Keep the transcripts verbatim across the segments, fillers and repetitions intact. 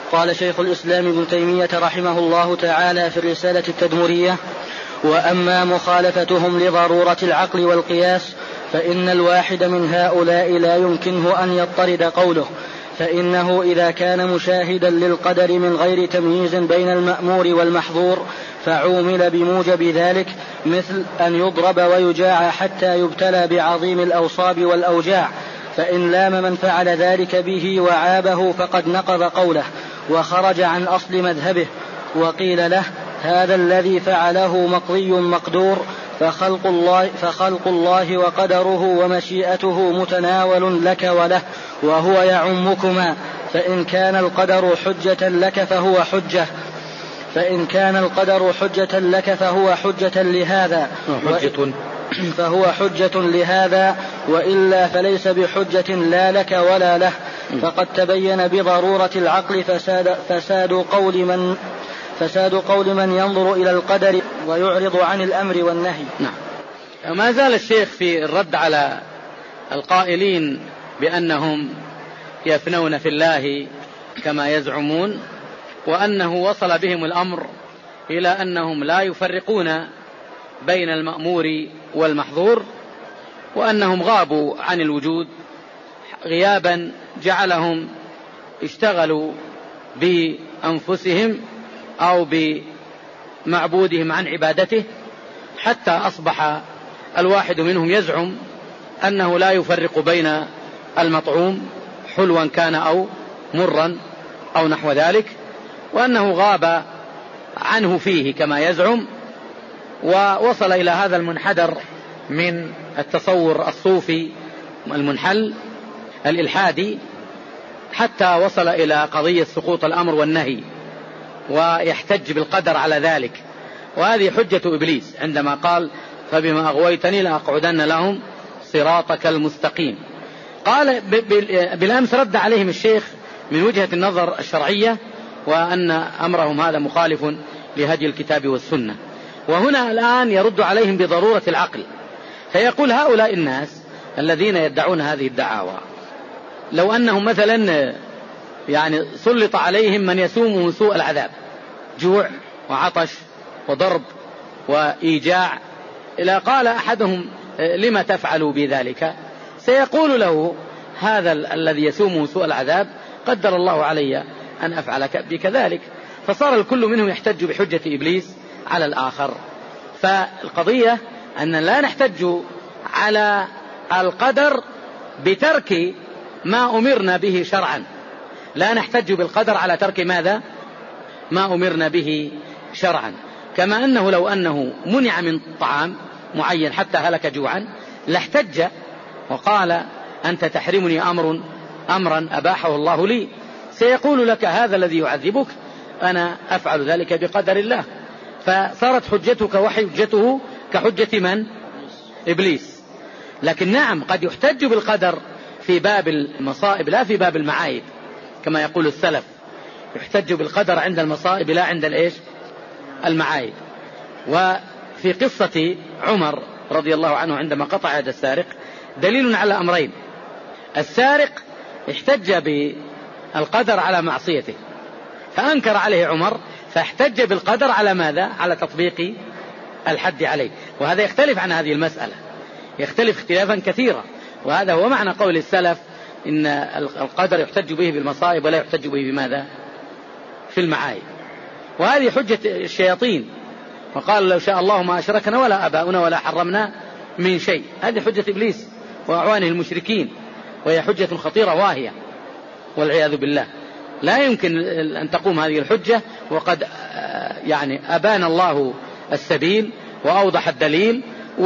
قال شيخ الإسلام ابن تيمية رحمه الله تعالى في الرسالة التدمرية: وأما مخالفتهم لضرورة العقل والقياس فإن الواحد من هؤلاء لا يمكنه أن يضطرد قوله، فإنه إذا كان مشاهدا للقدر من غير تمييز بين المأمور والمحظور فعومل بموجب ذلك، مثل أن يضرب ويجاع حتى يبتلى بعظيم الأوصاب والأوجاع، فإن لام من فعل ذلك به وعابه فقد نقض قوله وخرج عن أصل مذهبه. وقيل له: هذا الذي فعله مقضي مقدور، فخلق الله, فخلق الله وقدره ومشيئته متناول لك وله، وهو يعمكما، فإن كان القدر حجة لك فهو حجة فإن كان القدر حجة لك فهو حجة لهذا حجة فهو حجة لهذا، وإلا فليس بحجة لا لك ولا له. فقد تبين بضرورة العقل فساد, فساد قول من فساد قول من ينظر إلى القدر ويعرض عن الأمر والنهي. نعم. ما زال الشيخ في الرد على القائلين بأنهم يفنون في الله كما يزعمون، وأنه وصل بهم الأمر إلى أنهم لا يفرقون بين المأمور والمحظور، وأنهم غابوا عن الوجود غيابا جعلهم اشتغلوا بأنفسهم أو بمعبودهم عن عبادته، حتى أصبح الواحد منهم يزعم أنه لا يفرق بين المطعوم حلوا كان أو مرا أو نحو ذلك، وأنه غاب عنه فيه كما يزعم، ووصل إلى هذا المنحدر من التصور الصوفي المنحل الإلحادي، حتى وصل إلى قضية سقوط الأمر والنهي، ويحتج بالقدر على ذلك. وهذه حجة إبليس عندما قال: فبما أغويتني لأقعدن لهم صراطك المستقيم. قال بالأمس رد عليهم الشيخ من وجهة النظر الشرعية، وأن أمرهم هذا مخالف لهدي الكتاب والسنة. وهنا الآن يرد عليهم بضرورة العقل، فيقول: هؤلاء الناس الذين يدعون هذه الدعاوى لو أنهم مثلا يعني سلط عليهم من يسومهم سوء العذاب، جوع وعطش وضرب وإيجاع، إلى قال أحدهم: لما تفعلوا بذلك؟ سيقول له: هذا الذي يسومه سوء العذاب قدر الله علي أن أفعل بكذلك. فصار الكل منهم يحتج بحجة إبليس على الآخر. فالقضية أن لا نحتج على القدر بترك ما أمرنا به شرعا، لا نحتج بالقدر على ترك ماذا؟ ما أمرنا به شرعا. كما أنه لو أنه منع من طعام معين حتى هلك جوعا لاحتج وقال: أنت تحرمني أمر أمرا أباحه الله لي. سيقول لك: هذا الذي يعذبك أنا أفعل ذلك بقدر الله. فصارت حجتك وحجته كحجة من؟ إبليس. لكن نعم، قد يحتج بالقدر في باب المصائب لا في باب المعايب، كما يقول السلف: يحتج بالقدر عند المصائب لا عند الإيش؟ المعايب. وفي قصة عمر رضي الله عنه عندما قطع يد السارق دليل على أمرين: السارق احتج بالقدر على معصيته فأنكر عليه عمر، فاحتج بالقدر على ماذا؟ على تطبيق الحد عليه. وهذا يختلف عن هذه المسألة، يختلف اختلافا كثيرا. وهذا هو معنى قول السلف: إن القدر يحتج به بالمصائب ولا يحتج به بماذا؟ في المعايب. وهذه حجة الشياطين، وقال: لو شاء الله ما أشركنا ولا أباؤنا ولا حرمنا من شيء. هذه حجة إبليس وأعوانه المشركين، وهي حجة خطيرة واهية والعياذ بالله. لا يمكن أن تقوم هذه الحجة وقد يعني أبان الله السبيل وأوضح الدليل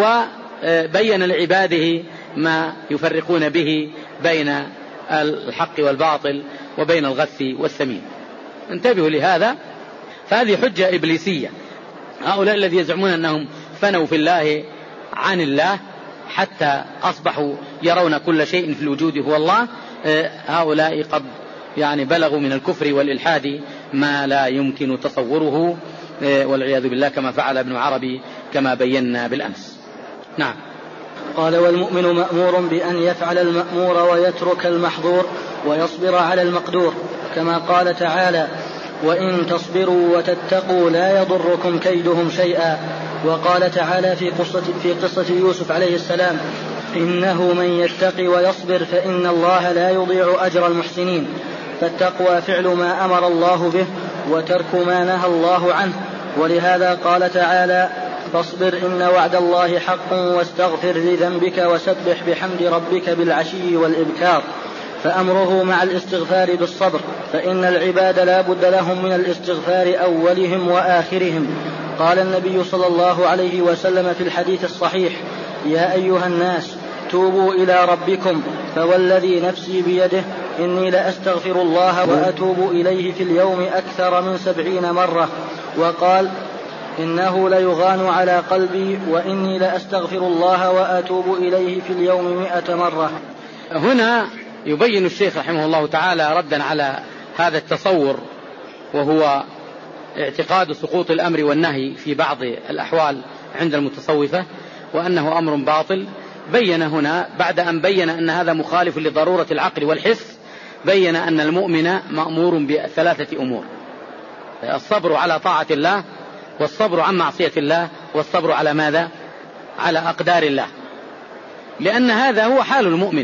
وبين لعباده ما يفرقون به بين الحق والباطل وبين الغث والسمين. انتبهوا لهذا. فهذه حجة إبليسية. هؤلاء الذين يزعمون أنهم فنوا في الله عن الله حتى أصبحوا يرون كل شيء في الوجود هو الله، هؤلاء قد يعني بلغوا من الكفر والإلحاد ما لا يمكن تصوره والعياذ بالله، كما فعل ابن عربي كما بينا بالأمس. نعم. قال: والمؤمن مأمور بأن يفعل المأمور ويترك المحظور ويصبر على المقدور، كما قال تعالى: وإن تصبروا وتتقوا لا يضركم كيدهم شيئا. وقال تعالى في قصة, في قصة يوسف عليه السلام: إنه من يتق ويصبر فإن الله لا يضيع أجر المحسنين. فالتقوى فعل ما أمر الله به وترك ما نهى الله عنه. ولهذا قال تعالى: فاصبر إن وعد الله حق واستغفر لذنبك وسبح بحمد ربك بالعشي والإبكار. فأمره مع الاستغفار بالصبر، فإن العباد لا بد لهم من الاستغفار أولهم وآخرهم. قال النبي صلى الله عليه وسلم في الحديث الصحيح: يا أيها الناس توبوا إلى ربكم فوالذي نفسي بيده إني لأستغفر الله وأتوب إليه في اليوم أكثر من سبعين مرة. وقال: إنه ليغان على قلبي وإني لأستغفر الله وأتوب إليه في اليوم مئة مرة. هنا يبين الشيخ رحمه الله تعالى ردا على هذا التصور، وهو اعتقاد سقوط الأمر والنهي في بعض الأحوال عند المتصوفة وأنه أمر باطل. بين هنا بعد أن بين أن هذا مخالف لضرورة العقل والحس، بين أن المؤمن مأمور بثلاثة أمور: الصبر على طاعة الله، والصبر عن معصية الله، والصبر على ماذا؟ على أقدار الله. لأن هذا هو حال المؤمن،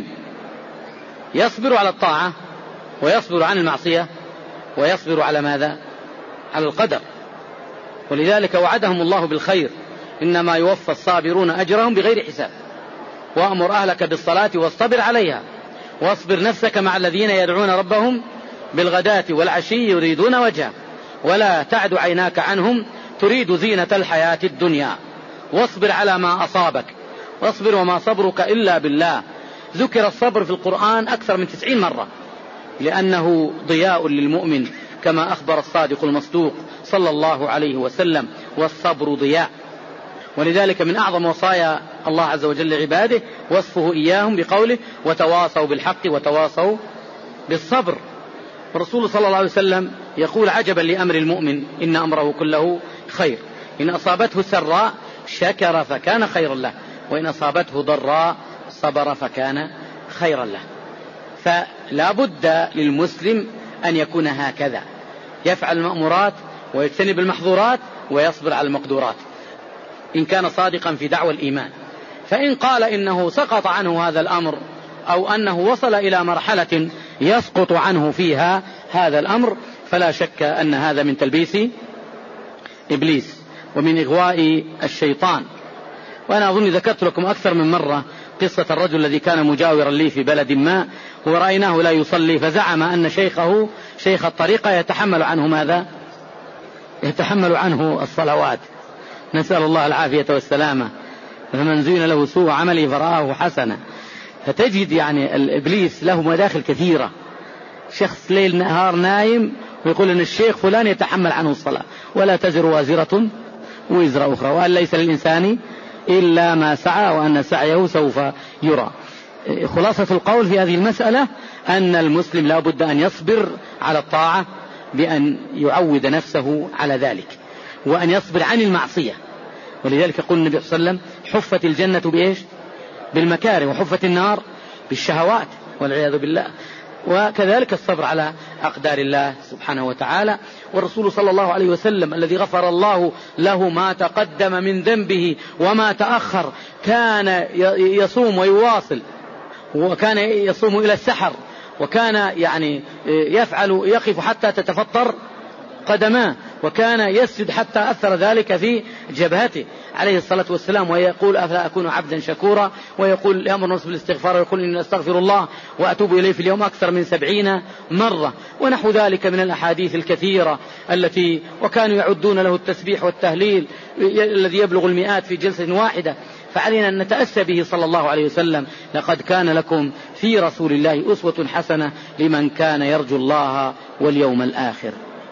يصبر على الطاعة ويصبر عن المعصية ويصبر على ماذا؟ على القدر. ولذلك وعدهم الله بالخير: إنما يوفى الصابرون أجرهم بغير حساب. وأمر أهلك بالصلاة واصطبر عليها، واصبر نفسك مع الذين يدعون ربهم بالغداة والعشي يريدون وجهه، ولا تعد عيناك عنهم تريد زينة الحياة الدنيا، واصبر على ما أصابك، واصبر وما صبرك إلا بالله. ذكر الصبر في القرآن أكثر من تسعين مرة، لأنه ضياء للمؤمن كما أخبر الصادق المصدوق صلى الله عليه وسلم: والصبر ضياء. ولذلك من أعظم وصايا الله عز وجل لعباده وصفه إياهم بقوله: وتواصوا بالحق وتواصوا بالصبر. والرسول صلى الله عليه وسلم يقول: عجبا لأمر المؤمن إن أمره كله خير، إن أصابته سراء شكر فكان خيرا له، وإن أصابته ضراء صبر فكان خيرا له. فلا بد للمسلم أن يكون هكذا، يفعل المأمورات ويجتنب المحظورات ويصبر على المقدورات إن كان صادقا في دعوى الإيمان. فإن قال إنه سقط عنه هذا الأمر، أو أنه وصل إلى مرحلة يسقط عنه فيها هذا الأمر، فلا شك أن هذا من تلبيس إبليس ومن إغواء الشيطان. وأنا أظن ذكرت لكم أكثر من مرة قصة الرجل الذي كان مجاورا لي في بلد ما، ورأيناه لا يصلي، فزعم أن شيخه شيخ الطريقة يتحمل عنه ماذا؟ يتحمل عنه الصلوات، نسأل الله العافية والسلامة. فمن زين له سوء عمله فرآه حسنا. فتجد يعني الإبليس له مداخل كثيرة. شخص ليل نهار نايم ويقول أن الشيخ فلان يتحمل عنه الصلاة، ولا تزر وازرة وزر أخرى، وأن ليس للإنسان إلا ما سعى وأن سعيه سوف يرى. خلاصة القول في هذه المسألة أن المسلم لا بد أن يصبر على الطاعة بأن يعود نفسه على ذلك، وأن يصبر عن المعصية. ولذلك يقول النبي صلى الله عليه وسلم: حفت الجنة بإيش؟ بالمكاره، وحفت النار بالشهوات والعياذ بالله. وكذلك الصبر على أقدار الله سبحانه وتعالى. والرسول صلى الله عليه وسلم الذي غفر الله له ما تقدم من ذنبه وما تأخر كان يصوم ويواصل، وكان يصوم إلى السحر، وكان يعني يفعل يقف حتى تتفطر قدماه، وكان يسجد حتى أثر ذلك في جبهته عليه الصلاة والسلام، ويقول: أفلا أكون عبدا شكورا، ويقول: يأمر الناس بالاستغفار، ويقول: إني أستغفر الله وأتوب إليه في اليوم أكثر من سبعين مرة، ونحو ذلك من الأحاديث الكثيرة التي وكانوا يعدون له التسبيح والتهليل الذي يبلغ المئات في جلسة واحدة. فعلينا أن نتأسى به صلى الله عليه وسلم: لقد كان لكم في رسول الله أسوة حسنة لمن كان يرجو الله واليوم الآخر.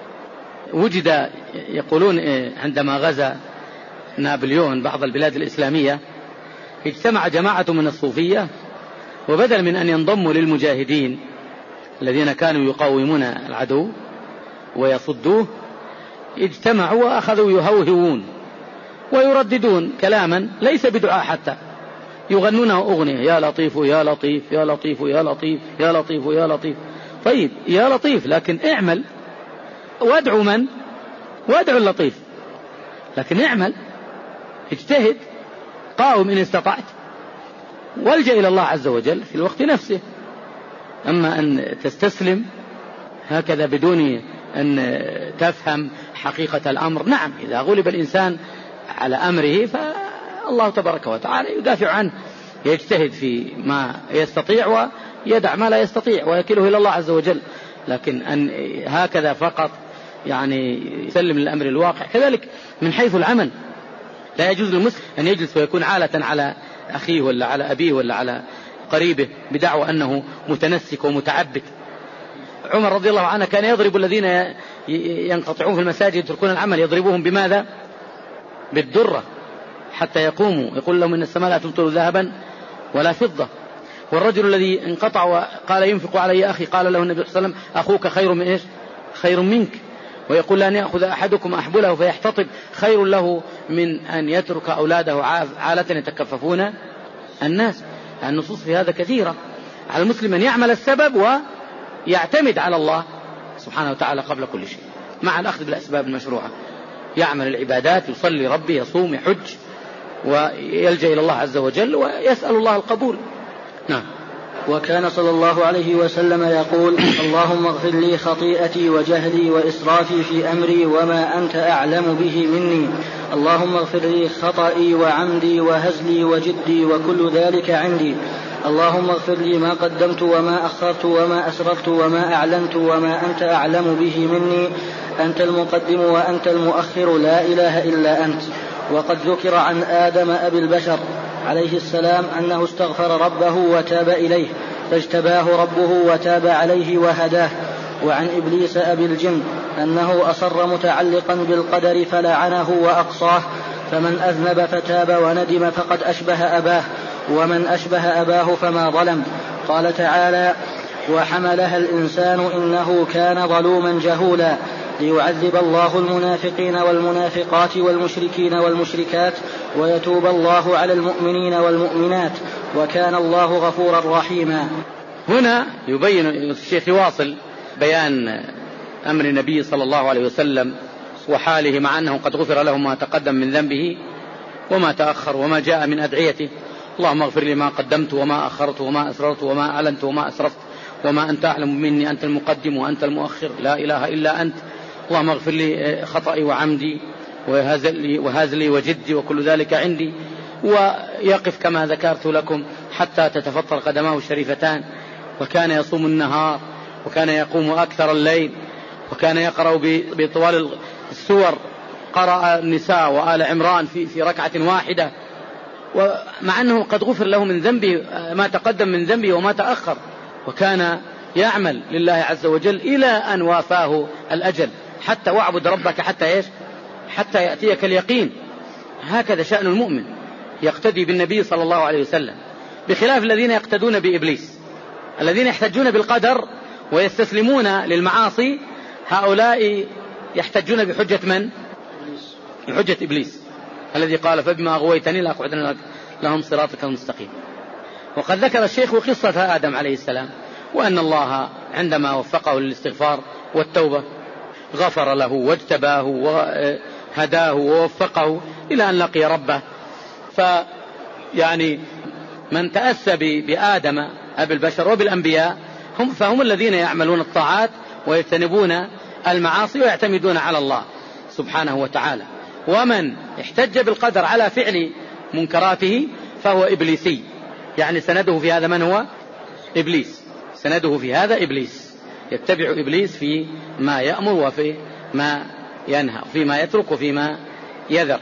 وجد يقولون عندما غزا نابليون بعض البلاد الإسلامية اجتمع جماعة من الصوفية، وبدل من أن ينضموا للمجاهدين الذين كانوا يقاومون العدو ويصدوه، اجتمعوا وأخذوا يهوهون ويرددون كلاما ليس بدعاء، حتى يغنونه أغنية: يا لطيف يا لطيف يا لطيف يا لطيف يا لطيف يا لطيف. طيب يا لطيف، لكن اعمل وادعو من؟ وادعو اللطيف، لكن اعمل، اجتهد، قاوم إن استطعت، والجأ إلى الله عز وجل في الوقت نفسه. أما أن تستسلم هكذا بدون أن تفهم حقيقة الأمر، نعم إذا غلب الإنسان على أمره فالله تبارك وتعالى يدافع عنه، يجتهد في ما يستطيع ويدع ما لا يستطيع ويكله إلى الله عز وجل. لكن أن هكذا فقط يعني يسلم للأمر الواقع. كذلك من حيث العمل لا يجوز للمسلم أن يجلس ويكون عالة على أخيه ولا على أبيه ولا على قريبه بدعوى أنه متنسك ومتعبد. عمر رضي الله عنه كان يضرب الذين ينقطعون في المساجد يتركون العمل، يضربوهم بماذا؟ بالدرة حتى يقوموا، يقول لهم إن السماء لا تمطر ذهبا ولا فضة. والرجل الذي انقطع وقال ينفق علي أخي، قال له النبي صلى الله عليه وسلم أخوك خير من إيش؟ خير منك. ويقول لأن يأخذ أحدكم أحبله فيحتطب خير له من أن يترك أولاده عالة يتكففون الناس. النصوص في هذا كثيرة. على المسلم أن يعمل السبب ويعتمد على الله سبحانه وتعالى قبل كل شيء، مع الأخذ بالأسباب المشروعة. يعمل العبادات، يصلي ربه، يصوم، يحج، ويلجأ إلى الله عز وجل ويسأل الله القبول. نعم. وكان صلى الله عليه وسلم يقول: اللهم اغفر لي خطيئتي وجهلي وإسرافي في أمري وما أنت أعلم به مني. اللهم اغفر لي خطئي وعمدي وهزلي وجدي وكل ذلك عندي. اللهم اغفر لي ما قدمت وما أخرت وما أسررت وما أعلنت وما أنت أعلم به مني. أنت المقدم وأنت المؤخر، لا إله إلا أنت. وقد ذكر عن آدم أبي البشر عليه السلام أنه استغفر ربه وتاب إليه فاجتباه ربه وتاب عليه وهداه. وعن إبليس أبي الجن أنه أصر متعلقا بالقدر فلعنه وأقصاه. فمن أذنب فتاب وندم فقد أشبه أباه، ومن أشبه أباه فما ظلم. قال تعالى: وحملها الإنسان إنه كان ظلوما جهولا. ليعذب الله المنافقين والمنافقات والمشركين والمشركات ويتوب الله على المؤمنين والمؤمنات وكان الله غفورا رحيما. هنا يبين الشيخ يواصل بيان أمر النبي صلى الله عليه وسلم وحاله، مع أنه قد غفر له ما تقدم من ذنبه وما تأخر وما جاء من أدعيته. اللهم اغفر لي ما قدمت وما أخرت وما أسررت وما أعلنت وما أسرفت وما أنت أعلم مني. أنت المقدم وأنت المؤخر، لا إله إلا أنت. اللهم اغفر لي خطئي وعمدي وهزلي, وهزلي وجدي وكل ذلك عندي. ويقف كما ذكرت لكم حتى تتفطر قدماه الشريفتان. وكان يصوم النهار وكان يقوم أكثر الليل وكان يقرأ بطوال السور. قرأ النساء وآل عمران في, في ركعة واحدة، ومع أنه قد غفر له من ذنبه ما تقدم من ذنبه وما تأخر. وكان يعمل لله عز وجل إلى أن وافاه الأجل. حتى واعبد ربك حتى إيش؟ حتى يأتيك اليقين. هكذا شأن المؤمن، يقتدي بالنبي صلى الله عليه وسلم، بخلاف الذين يقتدون بإبليس، الذين يحتجون بالقدر ويستسلمون للمعاصي. هؤلاء يحتجون بحجة من؟ بحجة إبليس الذي قال: فبما أغويتني لأقعدن لهم صراطك المستقيم. وقد ذكر الشيخ قصة آدم عليه السلام، وأن الله عندما وفقه للاستغفار والتوبة غفر له واجتباه وهداه ووفقه إلى أن لقي ربه. فيعني من تأسى بآدم أبي البشر وبالأنبياء هم فهم الذين يعملون الطاعات ويجتنبون المعاصي ويعتمدون على الله سبحانه وتعالى. ومن احتج بالقدر على فعل منكراته فهو إبليسي، يعني سنده في هذا من هو؟ إبليس. سنده في هذا إبليس، يتبع إبليس في ما يأمر وفي ما ينهى، فيما يترك وفيما يذر،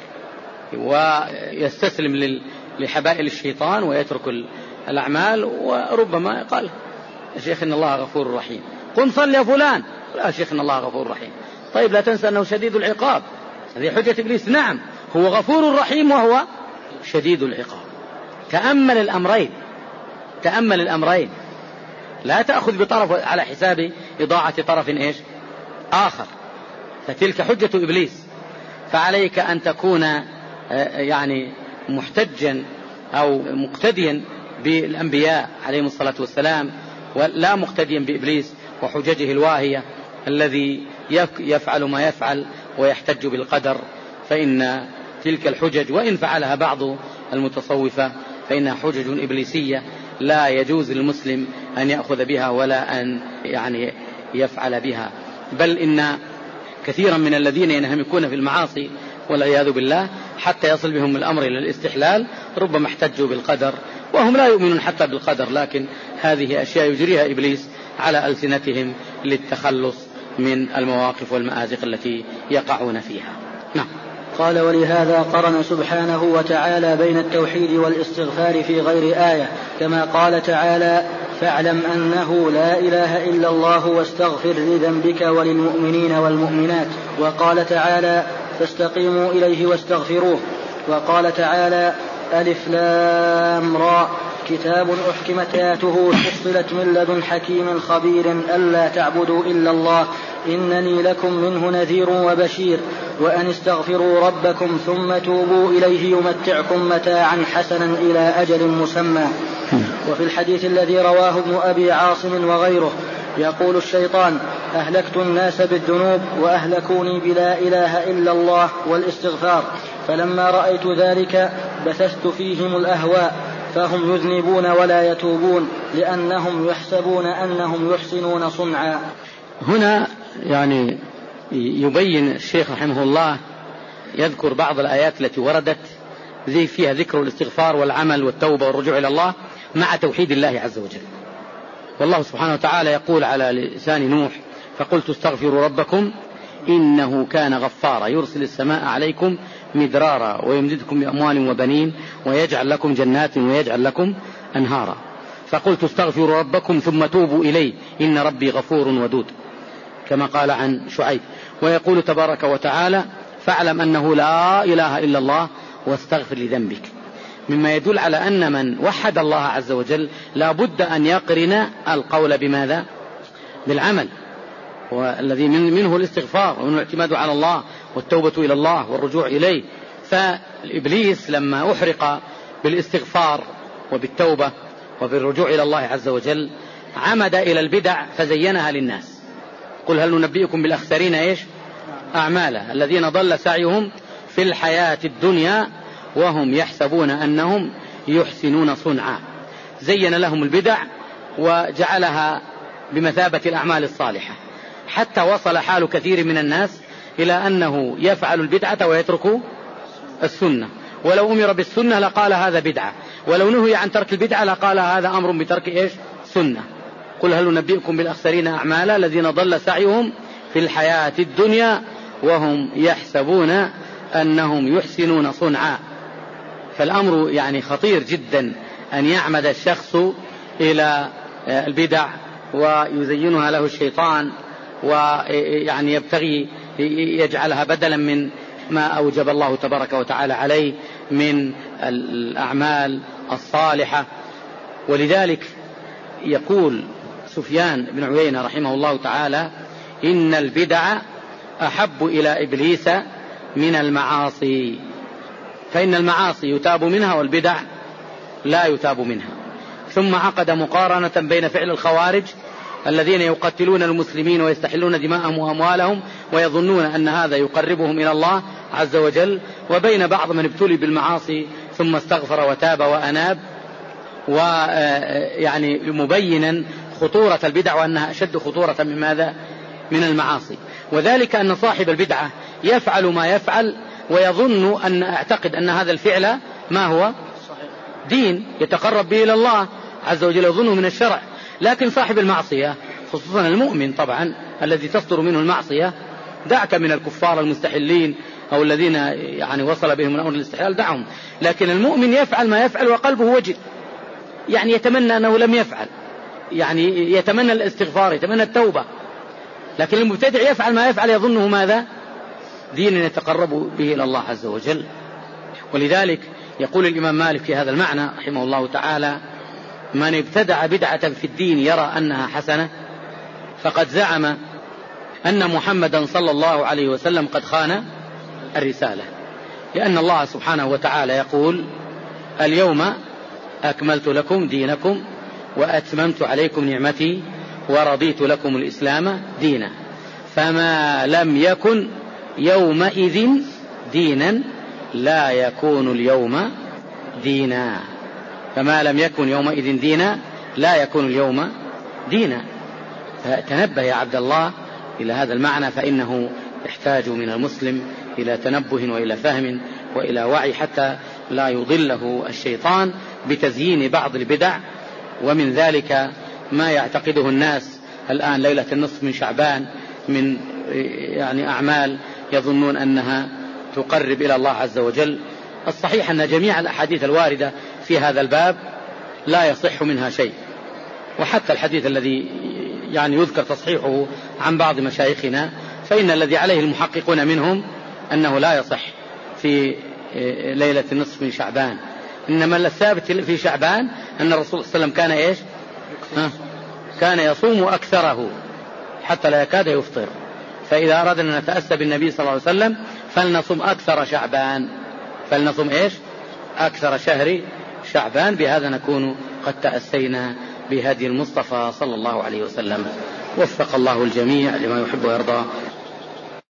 ويستسلم لحبائل الشيطان ويترك الأعمال. وربما قال الشيخ إن الله غفور رحيم، قم صل يا فلان، لا شيخ إن الله غفور رحيم. طيب لا تنسى أنه شديد العقاب، هذه حجة إبليس. نعم هو غفور رحيم وهو شديد العقاب. تأمل الأمرين، تأمل الأمرين، لا تأخذ بطرف على حساب إضاعة طرف إيش آخر، فتلك حجة إبليس. فعليك أن تكون يعني محتجا أو مقتديا بالأنبياء عليهم الصلاة والسلام، ولا مقتديا بإبليس وحججه الواهية الذي يفعل ما يفعل ويحتج بالقدر، فإن تلك الحجج وإن فعلها بعض المتصوفة فإنها حجج إبليسية لا يجوز للمسلم أن يأخذ بها ولا أن يعني يفعل بها. بل إن كثيرا من الذين ينهمكون في المعاصي والعياذ بالله حتى يصل بهم الأمر إلى الاستحلال ربما احتجوا بالقدر وهم لا يؤمنون حتى بالقدر، لكن هذه أشياء يجريها إبليس على ألسنتهم للتخلص من المواقف والمآزق التي يقعون فيها. نعم. قال: ولهذا قرن سبحانه وتعالى بين التوحيد والاستغفار في غير آية، كما قال تعالى: فاعلم أنه لا إله إلا الله واستغفر لذنبك وللمؤمنين والمؤمنات. وقال تعالى: فاستقيموا إليه واستغفروه. وقال تعالى: ألف لام را كتاب أحكمت آياته فصلت من لدن حكيم خبير ألا تعبدوا إلا الله إنني لكم منه نذير وبشير وأن استغفروا ربكم ثم توبوا إليه يمتعكم متاعا حسنا إلى أجل مسمى. وفي الحديث الذي رواه ابن أبي عاصم وغيره يقول الشيطان: أهلكت الناس بالذنوب وأهلكوني بلا إله إلا الله والاستغفار، فلما رأيت ذلك بثثت فيهم الأهواء فهم يذنبون ولا يتوبون لأنهم يحسبون أنهم يحسنون صنعا. هنا يعني يبين الشيخ رحمه الله يذكر بعض الآيات التي وردت ذي فيها ذكر الاستغفار والعمل والتوبة والرجوع إلى الله مع توحيد الله عز وجل. والله سبحانه وتعالى يقول على لسان نوح: فقلت استغفروا ربكم إنه كان غفارا يرسل السماء عليكم مدرارا ويمددكم بأموال وبنين ويجعل لكم جنات ويجعل لكم أنهارا. فقلت استغفروا ربكم ثم توبوا إليه إن ربي غفور ودود، كما قال عن شعيب. ويقول تبارك وتعالى: فاعلم أنه لا إله إلا الله واستغفر لذنبك، مما يدل على أن من وحد الله عز وجل لا بد أن يقرن القول بماذا؟ بالعمل، والذي منه الاستغفار ومنه الاعتماد على الله والتوبة إلى الله والرجوع إليه. فالإبليس لما أحرق بالاستغفار وبالتوبة وبالرجوع إلى الله عز وجل عمد إلى البدع فزينها للناس. قل هل ننبئكم بالأخسرين إيش؟ أعمالا الذين ضل سعيهم في الحياة الدنيا وهم يحسبون أنهم يحسنون صنعا. زين لهم البدع وجعلها بمثابة الأعمال الصالحة، حتى وصل حال كثير من الناس إلى أنه يفعل البدعة ويترك السنة، ولو أمر بالسنة لقال هذا بدعة، ولو نهي عن ترك البدعة لقال هذا أمر بترك إيش؟ سنة. قل هل ننبئكم بالأخسرين أعمالا الذين ضل سعيهم في الحياة الدنيا وهم يحسبون أنهم يحسنون صنعا. فالأمر يعني خطير جدا أن يعمد الشخص إلى البدع ويزينها له الشيطان ويعني يبتغي يجعلها بدلا من ما أوجب الله تبارك وتعالى عليه من الأعمال الصالحة. ولذلك يقول سفيان بن عيينة رحمه الله تعالى: إن البدع أحب إلى إبليس من المعاصي، فإن المعاصي يتاب منها والبدع لا يتاب منها. ثم عقد مقارنة بين فعل الخوارج الذين يقتلون المسلمين ويستحلون دماءهم وأموالهم ويظنون أن هذا يقربهم إلى الله عز وجل، وبين بعض من ابتلي بالمعاصي ثم استغفر وتاب وأناب، ويعني مبينا خطورة البدع وأنها أشد خطورة من ماذا؟ من المعاصي. وذلك أن صاحب البدعة يفعل ما يفعل ويظن أن اعتقد أن هذا الفعل ما هو؟ دين يتقرب به إلى الله عز وجل، يظنه من الشرع. لكن صاحب المعصية خصوصا المؤمن طبعا الذي تصدر منه المعصية، دعك من الكفار المستحلين أو الذين يعني وصل بهم الأمر الاستحلال، دعهم. لكن المؤمن يفعل ما يفعل وقلبه وجد، يعني يتمنى أنه لم يفعل، يعني يتمنى الاستغفار، يتمنى التوبة. لكن المبتدع يفعل ما يفعل يظنه ماذا؟ دين يتقرب به إلى الله عز وجل. ولذلك يقول الإمام مالك في هذا المعنى رحمه الله تعالى: من ابتدع بدعة في الدين يرى أنها حسنة فقد زعم أن محمدا صلى الله عليه وسلم قد خان الرسالة، لأن الله سبحانه وتعالى يقول: اليوم أكملت لكم دينكم وأتممت عليكم نعمتي ورضيت لكم الإسلام دينا، فما لم يكن يومئذ دينا لا يكون اليوم دينا، فما لم يكن يومئذ دينا لا يكون اليوم دينا. فتنبه يا عبد الله إلى هذا المعنى، فإنه يحتاج من المسلم إلى تنبه وإلى فهم وإلى وعي حتى لا يضله الشيطان بتزيين بعض البدع. ومن ذلك ما يعتقده الناس الآن ليلة النصف من شعبان من يعني أعمال يظنون أنها تقرب إلى الله عز وجل. الصحيح أن جميع الأحاديث الواردة في هذا الباب لا يصح منها شيء، وحتى الحديث الذي يعني يذكر تصحيحه عن بعض مشايخنا فإن الذي عليه المحققون منهم أنه لا يصح في ليلة النصف من شعبان، إنما الثابت في شعبان أن الرسول صلى الله عليه وسلم كان إيش؟ كان يصوم أكثره حتى لا يكاد يفطر. فإذا أردنا أن نتأسى بالنبي صلى الله عليه وسلم فلنصوم أكثر شعبان، فلنصوم إيش؟ أكثر شهر شعبان. بهذا نكون قد تأسينا بهدي المصطفى صلى الله عليه وسلم. وفق الله الجميع لما يحب ويرضى.